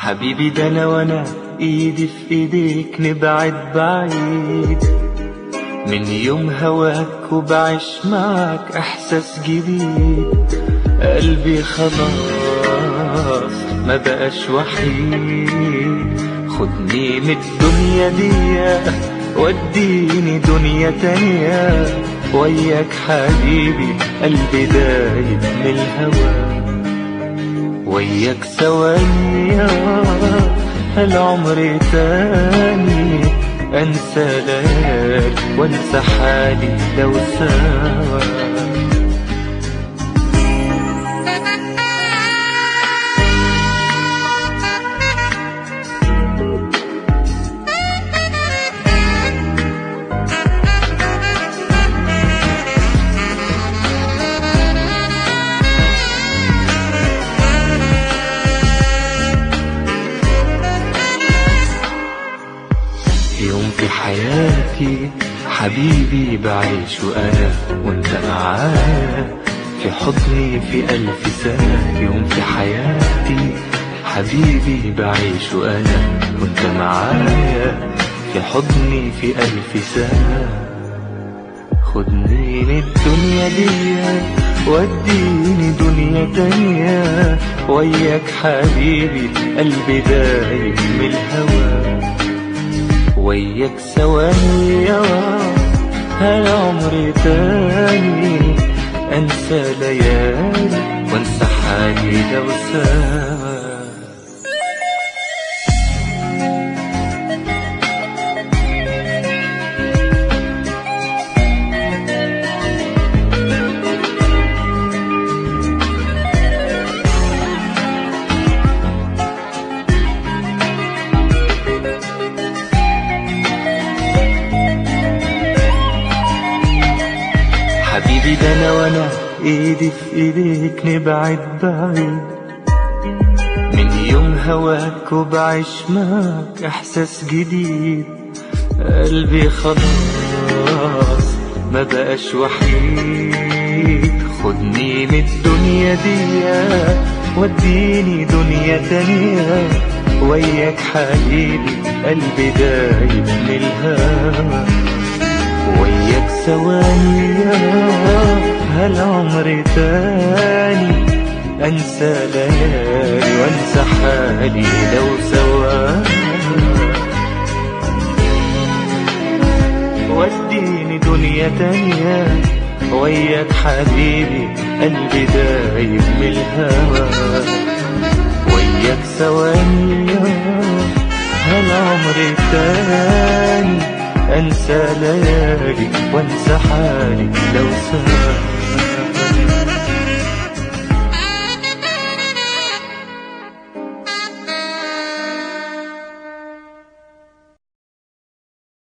حبيبي ده انا وانا ايدي في ايديك نبعد بعيد، من يوم هواك وبعيش معك احساس جديد. قلبي خلاص ما بقاش وحيد، خدني من الدنيا دي وديني دنيا تانية. وياك حبيبي قلبي دايب من الهوى، وياك ثواني العمر تاني. انسى ليالي وانسى حالي لو سوا. يوم في حياتي حبيبي بعيش وأنا وانت معايا، في حضني في ألف سنة. يوم في حياتي حبيبي بعيش وأنا وانت معايا، في حضني في ألف سنة. خدني من الدنيا دي وديني دنيا تانية. وياك حبيبي قلبي دايب من الهوى، وياك ثواني هالعمر تاني. انسى ليالي وانسى حالي لو سوا. حبيبي ده انا وانا ايدي في ايديك نبعد بعيد، من يوم هواك وبعيش معك احساس جديد. قلبي خلاص ما بقاش وحيد، خدني من الدنيا دي وديني دنيا تانية. وياك حبيبي قلبي دايب من الهوى، وياك ثواني هالعمر تاني. انسى ليالي وانسى حالي لو سوا. وديني دنيا تانية، وياك حبيبي قلبي دايب من الهوى. وياك ثواني هالعمر تاني. انسى ليالي وانسى حالي لو سوا.